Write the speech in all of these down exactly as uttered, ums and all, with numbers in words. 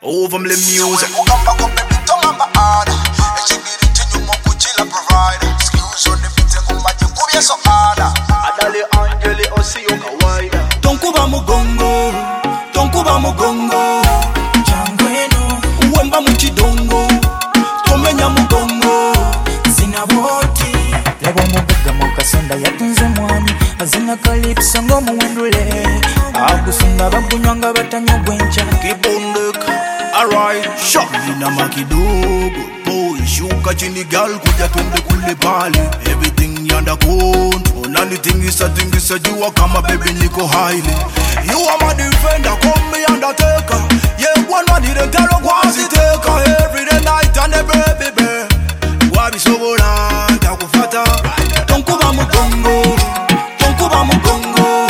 over me music. Ugamba ko baby tonga maada. Echigiri chinyumo kuchila provider. Skills on the beat ngoma jikubye so ada. Adale Angeli Osio kawaida. Tonkuba mugongo, tonkuba mugongo. Changweno, uwemba muchidongo. Tomenya mugongo, zina boti. Lebo mugaga mukasonda yatunze mwani. Azina kalipso ngo muwendule. Agusunda bagunywanga batanyo gwencha. Kibondeka, alright, shot. Nina makidogo, boy, shuka chini gal kuja twende kule pale. Everything yanda control. Only thing is a thing is a jua kama baby niko highly. You are my defender, call me undertaker. Yeah, one man didn't tell you what to take. Every day night and every baby. Wabi sobora, takufata. Tonkuba mugongo, tonkuba mugongo.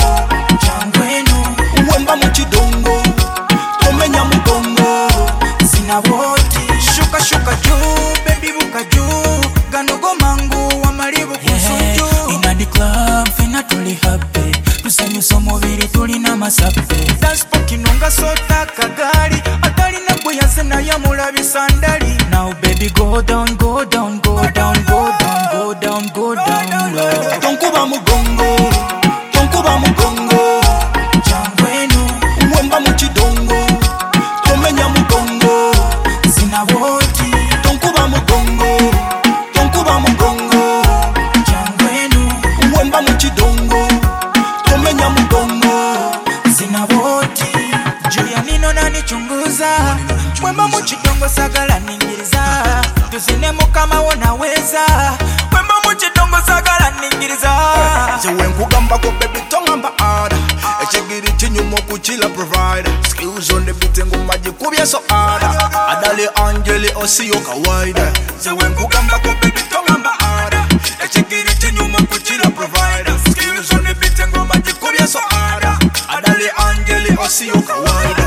Changweno, uwemba muchidongo. Tomenya mugongo, zina boti. Shuka shuka juu, baby buka juu. Ganogo mangu wa maribu kusuju. Yeah, inna the club, fina tuli happy. Tusenyu somobiri tuli na masape. Dance pokinunga sota kagari. Atali na kuyanse na ya mulabi sandali. Now baby go down, go down, go down, go down, go down, go down low. Tonkuba mugongo, tonkuba mugongo. Changwenu, Uwemba muchidongo. Tomenya mugongo, zina boti. tonkuba mugongo, tonkuba mugongo. Changwenu, Uwemba muchidongo. Tomenya mugongo, zina boti. Julia nino nani chunguza. Wemba muchidongo sagala ningiriza. Tuzine mukama wonaweza. Wemba muchidongo sagala ningiriza. When kugamba ko baby tonga maada. Echigiri chinyumo kuchila provider. Skills on the beat ngoma jikubye so ada. Adale Angeli Osio kawaida. So when kugamba ko baby tonga maada. Echigiri chinyumo kuchila provider. Skills on the beat ngoma jikubye so ada. Adale Angeli Osio kawaida.